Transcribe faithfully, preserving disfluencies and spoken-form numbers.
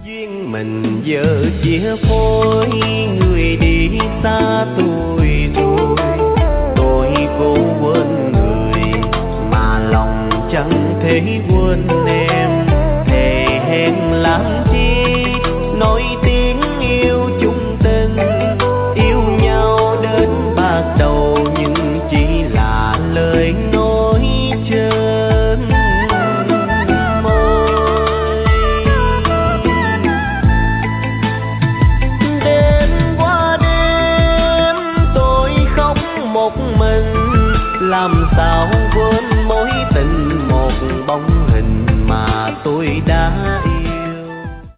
duyên mình giờ chia phôi, người đi xa tôi rồi, tôi cố quên người mà lòng chẳng thể quên em. Thề hẹn làm chi nói tiếng yêu chung tình, yêu nhau đến bạc đầu nhưng chỉ là lời nói trên môi. Đêm qua đêm tôi khóc một mình, làm sao quên mối tình một bóng hình mà tôi đã